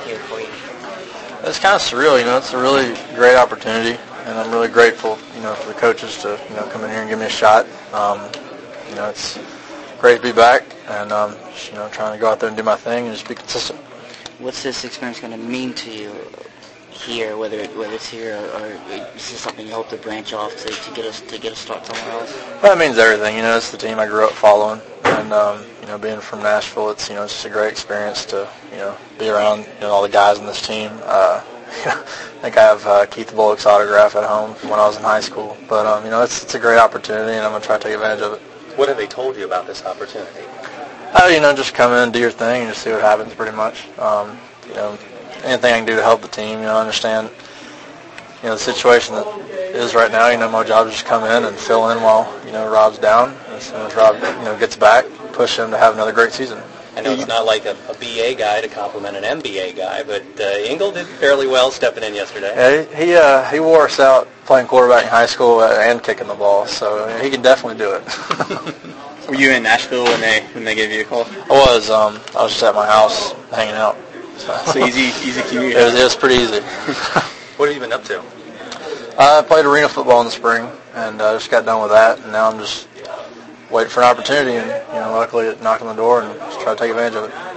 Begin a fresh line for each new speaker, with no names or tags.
here for you?
It's kind of surreal, it's a really great opportunity, and I'm really grateful, for the coaches to, come in here and give me a shot. It's great to be back, and, trying to go out there and do my thing and just be consistent.
What's this experience going to mean to you here, whether it's here or is this something you hope to branch off to get a start somewhere else?
Well, it means everything. It's the team I grew up following, and being from Nashville, it's it's just a great experience to be around all the guys in this team. I think I have Keith Bullock's autograph at home from when I was in high school. But it's a great opportunity, and I'm gonna try to take advantage of it.
What have they told you about this opportunity?
Just come in, do your thing, and just see what happens. Pretty much. Anything I can do to help the team. I understand. The situation that is right now. My job is just come in and fill in while Rob's down. As soon as Rob gets back, push him to have another great season.
I know it's not like a BA guy to compliment an MBA guy, but Engel did fairly well stepping in yesterday.
Yeah, he wore us out playing quarterback in high school and kicking the ball, so he can definitely do it.
Were you in Nashville when they gave you a call?
I was just at my house hanging out.
So easy commute.
It was pretty easy.
What have you been up to?
I played arena football in the spring, and just got done with that, and now I'm just waiting for an opportunity, and luckily it knocked on the door, and just try to take advantage of it.